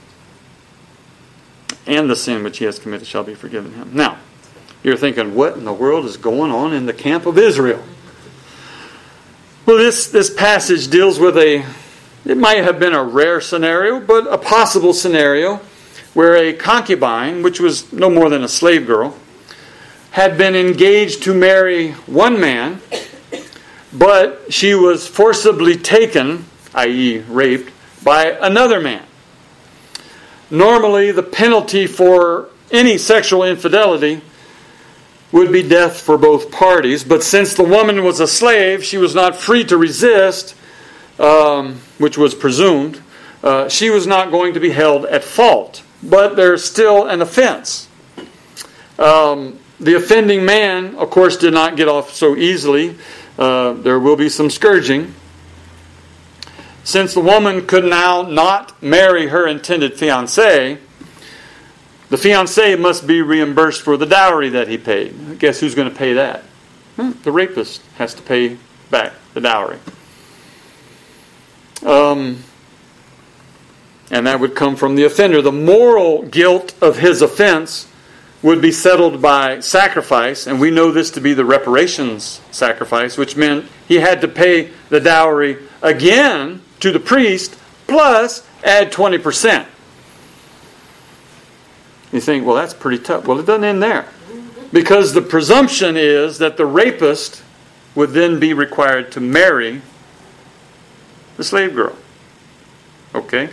And the sin which he has committed shall be forgiven him. Now, you're thinking, what in the world is going on in the camp of Israel? Well, this passage deals with it might have been a rare scenario, but a possible scenario where a concubine, which was no more than a slave girl, had been engaged to marry one man, but she was forcibly taken, i.e. raped, by another man. Normally, the penalty for any sexual infidelity would be death for both parties, but since the woman was a slave, she was not free to resist, which was presumed. She was not going to be held at fault, but there's still an offense. The offending man, of course, did not get off so easily. There will be some scourging. Since the woman could now not marry her intended fiancé, the fiancé must be reimbursed for the dowry that he paid. Guess who's going to pay that? The rapist has to pay back the dowry. And that would come from the offender. The moral guilt of his offense would be settled by sacrifice, and we know this to be the reparations sacrifice, which meant he had to pay the dowry again to the priest, plus add 20%. You think, well, that's pretty tough. Well, it doesn't end there. Because the presumption is that the rapist would then be required to marry the slave girl. Okay?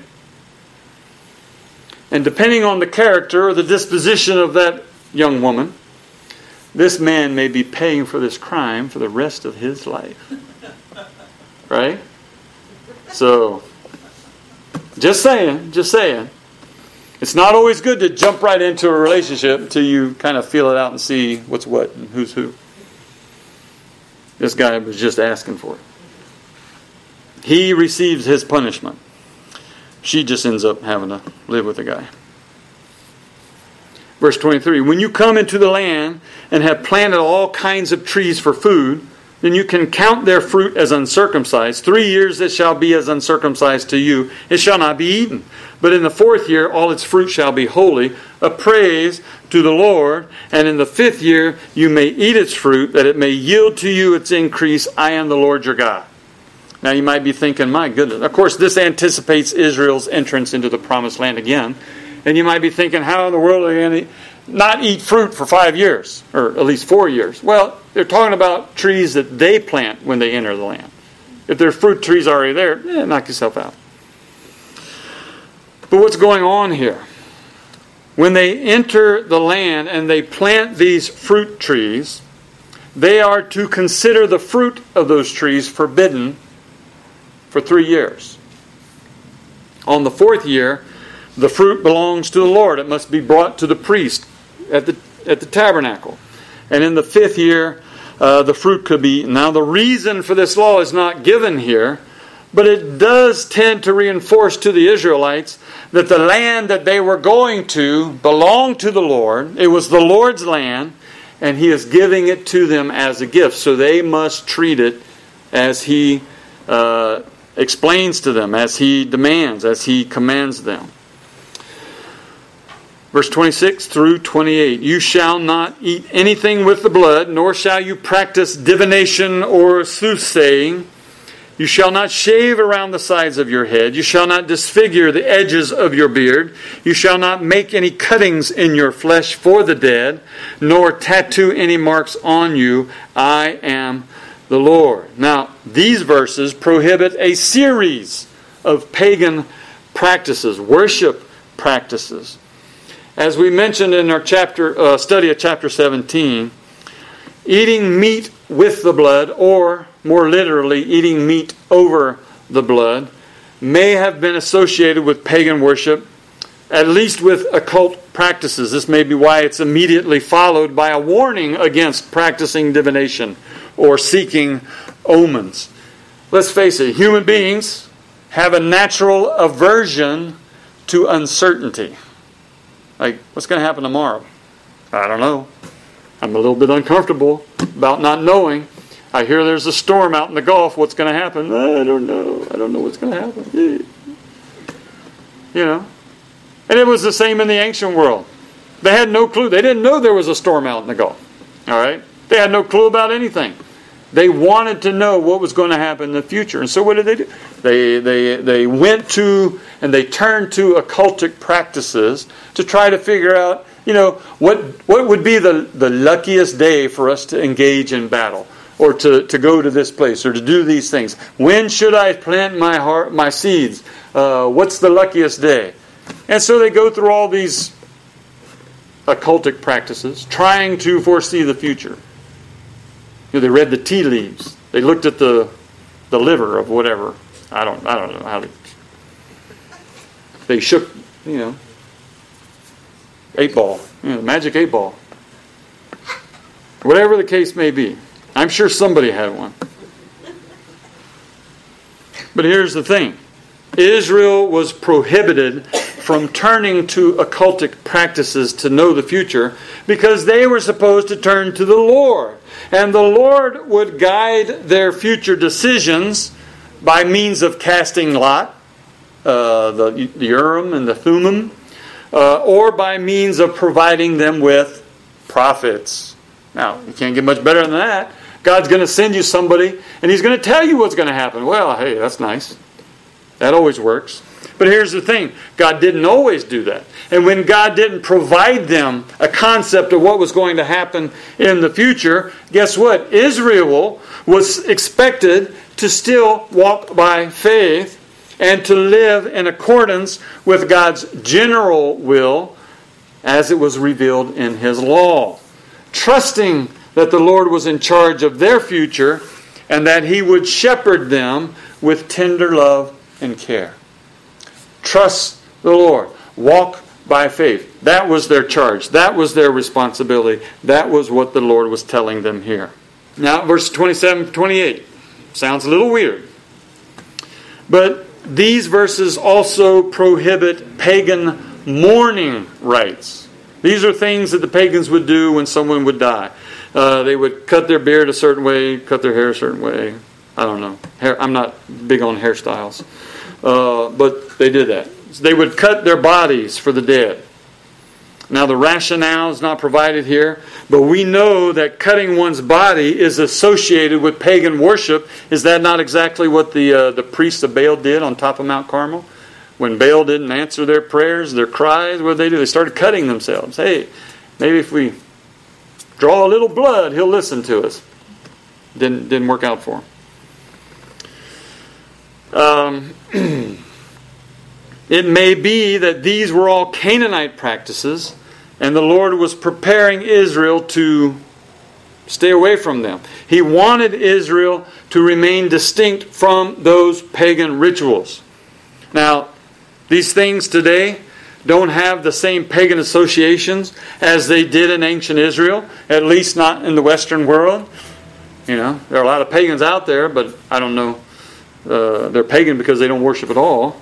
And depending on the character or the disposition of that young woman, this man may be paying for this crime for the rest of his life. Right? So, just saying. It's not always good to jump right into a relationship until you kind of feel it out and see what's what and who's who. This guy was just asking for it. He receives his punishment. She just ends up having to live with the guy. Verse 23, when you come into the land and have planted all kinds of trees for food, then you can count their fruit as uncircumcised. 3 years it shall be as uncircumcised to you. It shall not be eaten. But in the 4th year all its fruit shall be holy, a praise to the Lord. And in the 5th year you may eat its fruit, that it may yield to you its increase. I am the Lord your God. Now you might be thinking, my goodness. Of course, this anticipates Israel's entrance into the promised land again. And you might be thinking, how in the world are they going to not eat fruit for 5 years? Or at least 4 years. Well, they're talking about trees that they plant when they enter the land. If there's fruit trees already there, knock yourself out. But what's going on here? When they enter the land and they plant these fruit trees, they are to consider the fruit of those trees forbidden for 3 years. On the 4th year, the fruit belongs to the Lord. It must be brought to the priest at the tabernacle. And in the 5th year, the fruit could be eaten. Now, the reason for this law is not given here, but it does tend to reinforce to the Israelites that the land that they were going to belonged to the Lord. It was the Lord's land, and He is giving it to them as a gift. So they must treat it as He explains to them, as He demands, as He commands them. Verse 26 through 28. You shall not eat anything with the blood, nor shall you practice divination or soothsaying. You shall not shave around the sides of your head. You shall not disfigure the edges of your beard. You shall not make any cuttings in your flesh for the dead, nor tattoo any marks on you. I am the Lord. Now, these verses prohibit a series of pagan practices, worship practices. As we mentioned in our study of chapter 17, eating meat with the blood, or more literally, eating meat over the blood, may have been associated with pagan worship, at least with occult practices. This may be why it's immediately followed by a warning against practicing divination or seeking omens. Let's face it, human beings have a natural aversion to uncertainty. Like, what's going to happen tomorrow? I don't know. I'm a little bit uncomfortable about not knowing. I hear there's a storm out in the Gulf. What's going to happen? I don't know. I don't know what's going to happen. And it was the same in the ancient world. They had no clue. They didn't know there was a storm out in the Gulf. All right? They had no clue about anything. They wanted to know what was going to happen in the future. And so what did they do? They went to and they turned to occultic practices to try to figure out, what would be the luckiest day for us to engage in battle, or to go to this place, or to do these things. When should I plant my seeds? What's the luckiest day? And so they go through all these occultic practices, trying to foresee the future. They read the tea leaves. They looked at the liver of whatever. I don't know how to. They shook, 8 ball, the magic 8 ball. Whatever the case may be. I'm sure somebody had one. But here's the thing. Israel was prohibited from turning to occultic practices to know the future because they were supposed to turn to the Lord. And the Lord would guide their future decisions by means of casting lot, the Urim and the Thummim, or by means of providing them with prophets. Now, you can't get much better than that. God's going to send you somebody, and He's going to tell you what's going to happen. Well, hey, that's nice. That always works. But here's the thing. God didn't always do that. And when God didn't provide them a concept of what was going to happen in the future, guess what? Israel was expected to still walk by faith and to live in accordance with God's general will as it was revealed in His law. Trusting that the Lord was in charge of their future and that He would shepherd them with tender love and care. Trust the Lord. Walk by faith. That was their charge. That was their responsibility. That was what the Lord was telling them here. Now, verse 27, 28. Sounds a little weird. But these verses also prohibit pagan mourning rites. These are things that the pagans would do when someone would die. They would cut their beard a certain way, cut their hair a certain way. I don't know. I'm not big on hairstyles. But they did that. They would cut their bodies for the dead. Now the rationale is not provided here, but we know that cutting one's body is associated with pagan worship. Is that not exactly what the priests of Baal did on top of Mount Carmel? When Baal didn't answer their prayers, their cries, what did they do? They started cutting themselves. Hey, maybe if we draw a little blood, He'll listen to us. Didn't work out for them. It may be that these were all Canaanite practices, and the Lord was preparing Israel to stay away from them. He wanted Israel to remain distinct from those pagan rituals. Now, these things today don't have the same pagan associations as they did in ancient Israel, at least not in the Western world. There are a lot of pagans out there, but I don't know. They're pagan because they don't worship at all.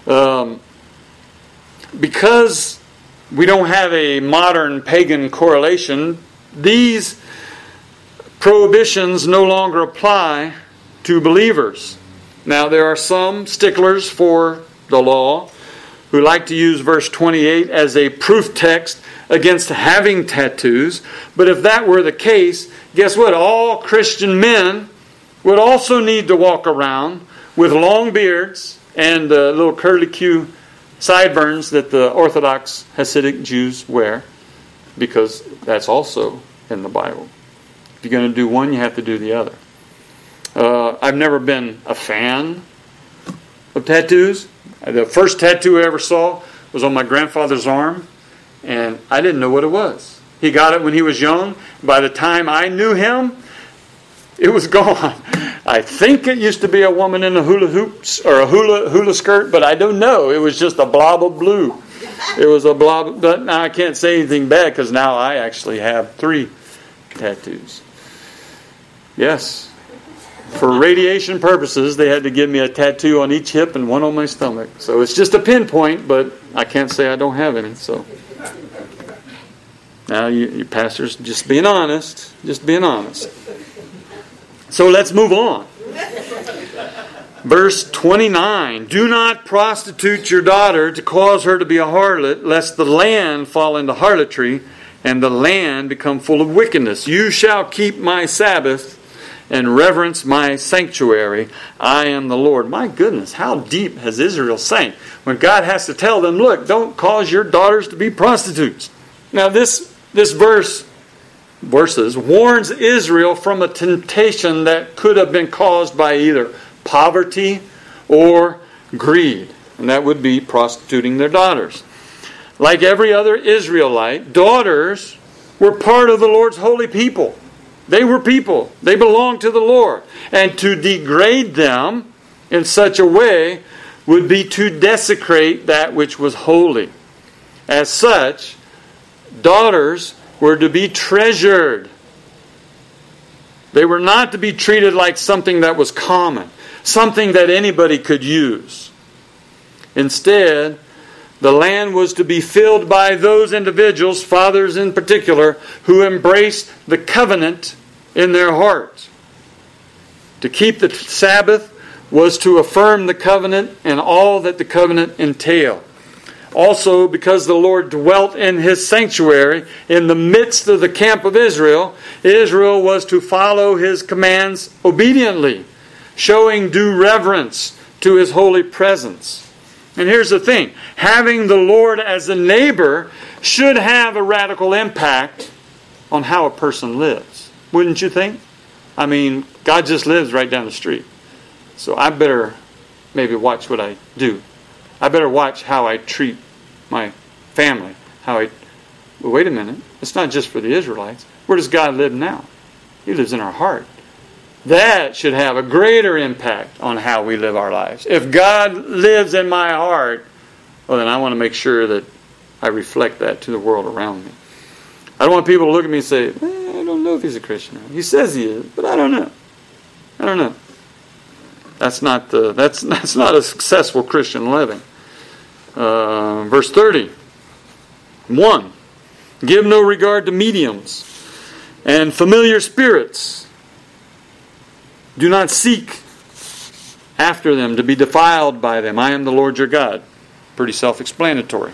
Because we don't have a modern pagan correlation, these prohibitions no longer apply to believers. Now, there are some sticklers for the law who like to use verse 28 as a proof text against having tattoos. But if that were the case, guess what? All Christian men would also need to walk around with long beards and little curly-Q sideburns that the Orthodox Hasidic Jews wear, because that's also in the Bible. If you're going to do one, you have to do the other. I've never been a fan of tattoos. The first tattoo I ever saw was on my grandfather's arm, and I didn't know what it was. He got it when he was young. By the time I knew him, it was gone. I think it used to be a woman in a hula hoops or a hula skirt, but I don't know. It was just a blob of blue. It was a blob. But now I can't say anything bad because now I actually have 3 tattoos. Yes. For radiation purposes, they had to give me a tattoo on each hip and one on my stomach. So it's just a pinpoint, but I can't say I don't have any. So now you pastors, just being honest. Just being honest. So let's move on. Verse 29, do not prostitute your daughter to cause her to be a harlot, lest the land fall into harlotry, and the land become full of wickedness. You shall keep my Sabbath and reverence my sanctuary. I am the Lord. My goodness, how deep has Israel sank when God has to tell them, look, don't cause your daughters to be prostitutes. Now this verses warns Israel from a temptation that could have been caused by either poverty or greed, and that would be prostituting their daughters. Like every other Israelite, daughters were part of the Lord's holy people. They were people. They belonged to the Lord. And to degrade them in such a way would be to desecrate that which was holy. As such, daughters were to be treasured. They were not to be treated like something that was common, something that anybody could use. Instead, the land was to be filled by those individuals, fathers in particular, who embraced the covenant in their hearts. To keep the Sabbath was to affirm the covenant and all that the covenant entailed. Also, because the Lord dwelt in His sanctuary in the midst of the camp of Israel, Israel was to follow His commands obediently, showing due reverence to His holy presence. And here's the thing. Having the Lord as a neighbor should have a radical impact on how a person lives. Wouldn't you think? I mean, God just lives right down the street. So I better maybe watch what I do. I better watch how I treat my family. But wait a minute. It's not just for the Israelites. Where does God live now? He lives in our heart. That should have a greater impact on how we live our lives. If God lives in my heart, well, then I want to make sure that I reflect that to the world around me. I don't want people to look at me and say, I don't know if he's a Christian. He says he is, but I don't know. I don't know. That's not a successful Christian living. Verse 30. 1. Give no regard to mediums and familiar spirits. Do not seek after them to be defiled by them. I am the Lord your God. Pretty self-explanatory.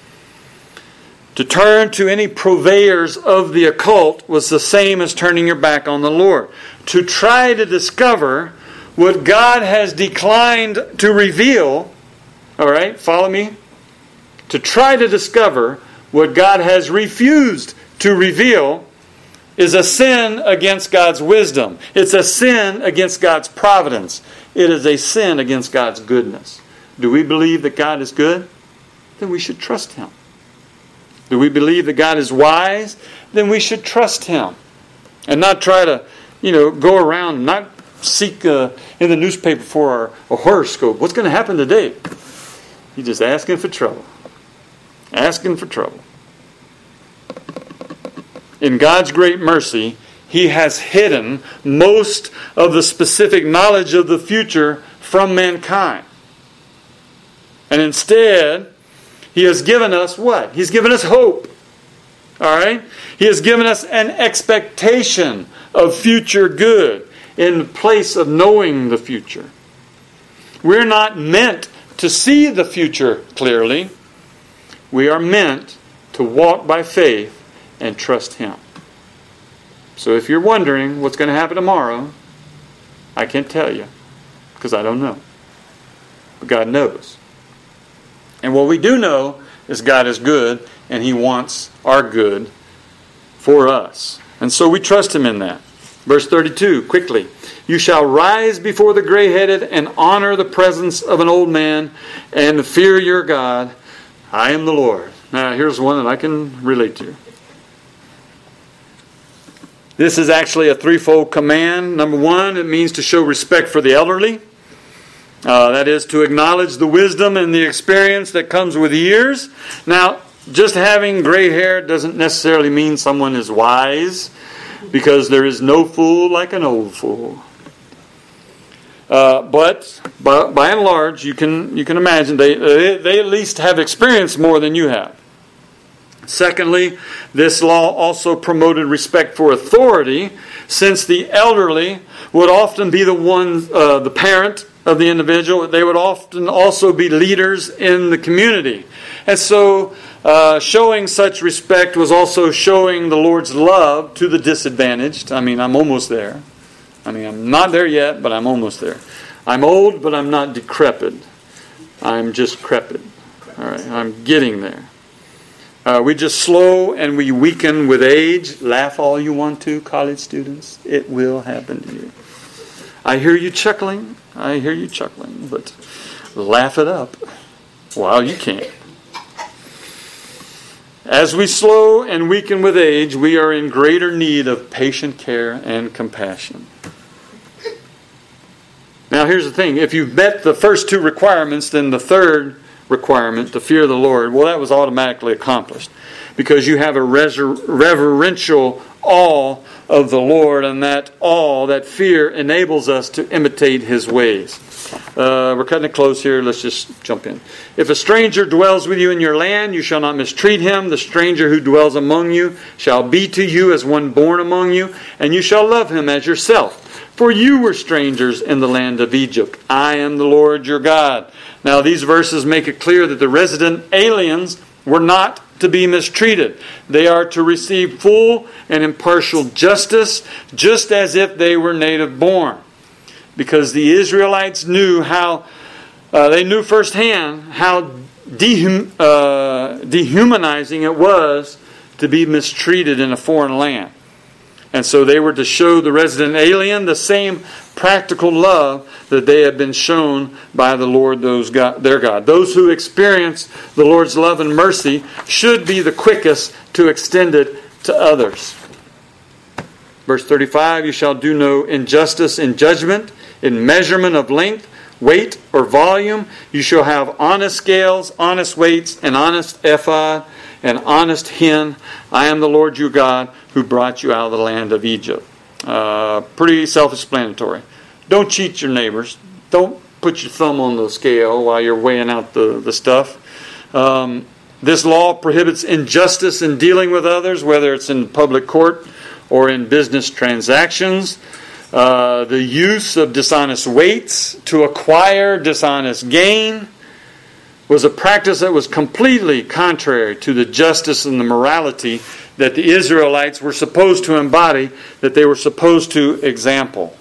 To turn to any purveyors of the occult was the same as turning your back on the Lord. To try to discover what God has declined to reveal, all right, follow me? To try to discover what God has refused to reveal is a sin against God's wisdom. It's a sin against God's providence. It is a sin against God's goodness. Do we believe that God is good? Then we should trust Him. Do we believe that God is wise? Then we should trust Him. And not try to, go around and not seek in the newspaper for a horoscope. What's going to happen today? You're just asking for trouble. Asking for trouble. In God's great mercy, He has hidden most of the specific knowledge of the future from mankind. And instead, He has given us what? He's given us hope. All right? He has given us an expectation of future good in place of knowing the future. We're not meant to see the future clearly. We are meant to walk by faith and trust Him. So if you're wondering what's going to happen tomorrow, I can't tell you because I don't know. But God knows. And what we do know is God is good and He wants our good for us. And so we trust Him in that. Verse 32, quickly. You shall rise before the gray-headed and honor the presence of an old man and fear your God. I am the Lord. Now here's one that I can relate to. This is actually a threefold command. Number one, it means to show respect for the elderly. That is to acknowledge the wisdom and the experience that comes with years. Now, just having gray hair doesn't necessarily mean someone is wise, because there is no fool like an old fool. But by and large, you can imagine they at least have experienced more than you have. Secondly, this law also promoted respect for authority, since the elderly would often be the parent of the individual, they would often also be leaders in the community. And so showing such respect was also showing the Lord's love to the disadvantaged. I'm almost there. I'm not there yet, but I'm almost there. I'm old, but I'm not decrepit. I'm just crepit. All right, I'm getting there. We just slow and we weaken with age. Laugh all you want to, college students. It will happen to you. I hear you chuckling, but laugh it up while you can. As we slow and weaken with age, we are in greater need of patient care and compassion. Now here's the thing. If you've met the first two requirements, then the third requirement, to fear the Lord, well, that was automatically accomplished. Because you have a reverential awe of the Lord, and that awe, that fear, enables us to imitate His ways. We're cutting it close here. Let's just jump in. If a stranger dwells with you in your land, you shall not mistreat him. The stranger who dwells among you shall be to you as one born among you, and you shall love him as yourself. For you were strangers in the land of Egypt. I am the Lord your God. Now these verses make it clear that the resident aliens were not to be mistreated. They are to receive full and impartial justice, just as if they were native born. Because the Israelites knew they knew firsthand how dehumanizing it was to be mistreated in a foreign land. And so they were to show the resident alien the same practical love that they had been shown by the Lord their God. Those who experience the Lord's love and mercy should be the quickest to extend it to others. Verse 35, you shall do no injustice in judgment, in measurement of length, weight, or volume. You shall have honest scales, honest weights, an honest ephod, an honest hin. I am the Lord your God who brought you out of the land of Egypt. Pretty self-explanatory. Don't cheat your neighbors. Don't put your thumb on the scale while you're weighing out the stuff. This law prohibits injustice in dealing with others, whether it's in public court or in business transactions. The use of dishonest weights to acquire dishonest gain was a practice that was completely contrary to the justice and the morality that the Israelites were supposed to embody, that they were supposed to example.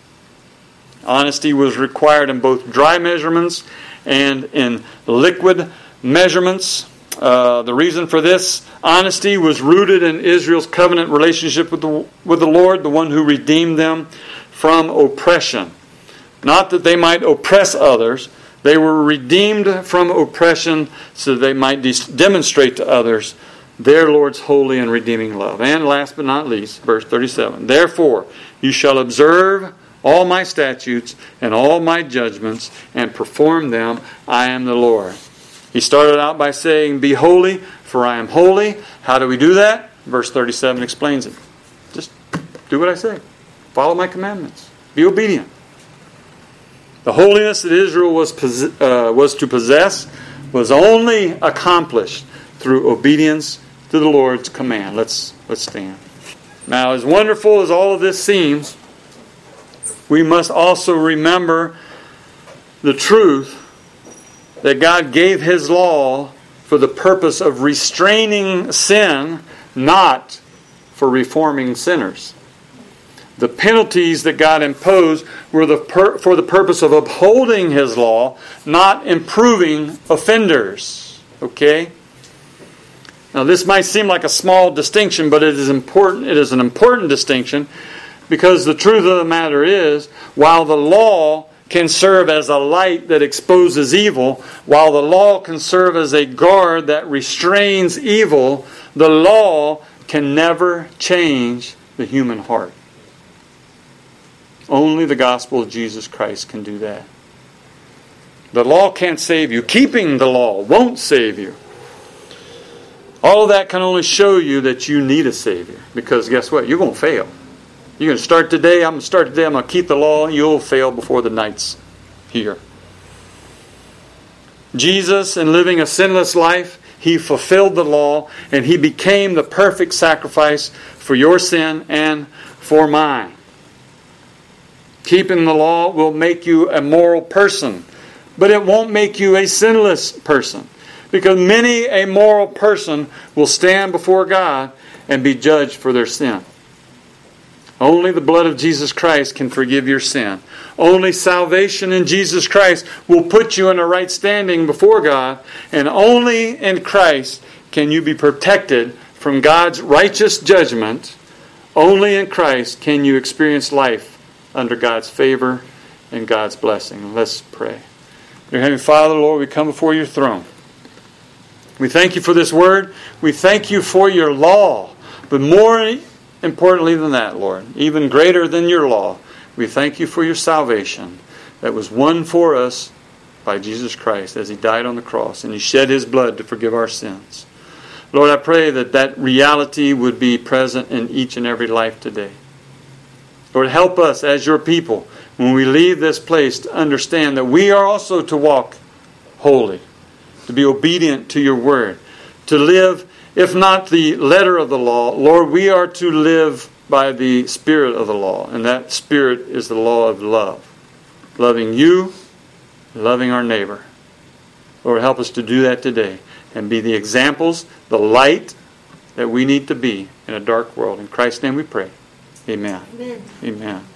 Honesty was required in both dry measurements and in liquid measurements. The reason for this honesty was rooted in Israel's covenant relationship with the Lord, the one who redeemed them from oppression. Not that they might oppress others. They were redeemed from oppression so they might demonstrate to others their Lord's holy and redeeming love. And last but not least, verse 37, therefore you shall observe all my statutes and all my judgments and perform them. I am the Lord. He started out by saying, be holy, for I am holy. How do we do that? Verse 37 explains it. Just do what I say. Follow my commandments. Be obedient. The holiness that Israel was to possess was only accomplished through obedience to the Lord's command. Let's stand. Now, as wonderful as all of this seems, we must also remember the truth that God gave His law for the purpose of restraining sin, not for reforming sinners. The penalties that God imposed were for the purpose of upholding His law, not improving offenders. Okay? Now this might seem like a small distinction, but it is important. It is an important distinction because the truth of the matter is, while the law can serve as a light that exposes evil, while the law can serve as a guard that restrains evil, the law can never change the human heart. Only the gospel of Jesus Christ can do that. The law can't save you. Keeping the law won't save you. All of that can only show you that you need a Savior. Because guess what? You're going to fail. You're going to start today. I'm going to keep the law. You'll fail before the night's here. Jesus, in living a sinless life, He fulfilled the law and He became the perfect sacrifice for your sin and for mine. Keeping the law will make you a moral person, but it won't make you a sinless person. Because many a moral person will stand before God and be judged for their sin. Only the blood of Jesus Christ can forgive your sin. Only salvation in Jesus Christ will put you in a right standing before God. And only in Christ can you be protected from God's righteous judgment. Only in Christ can you experience life under God's favor and God's blessing. Let's pray. Dear Heavenly Father, Lord, we come before your throne. We thank you for this word. We thank you for your law. But more importantly than that, Lord, even greater than your law, we thank you for your salvation that was won for us by Jesus Christ as He died on the cross and He shed His blood to forgive our sins. Lord, I pray that that reality would be present in each and every life today. Lord, help us as your people when we leave this place to understand that we are also to walk holy, to be obedient to your word, to live, if not the letter of the law, Lord, we are to live by the spirit of the law. And that spirit is the law of love. Loving you, loving our neighbor. Lord, help us to do that today and be the examples, the light that we need to be in a dark world. In Christ's name we pray. Amen. Amen. Amen.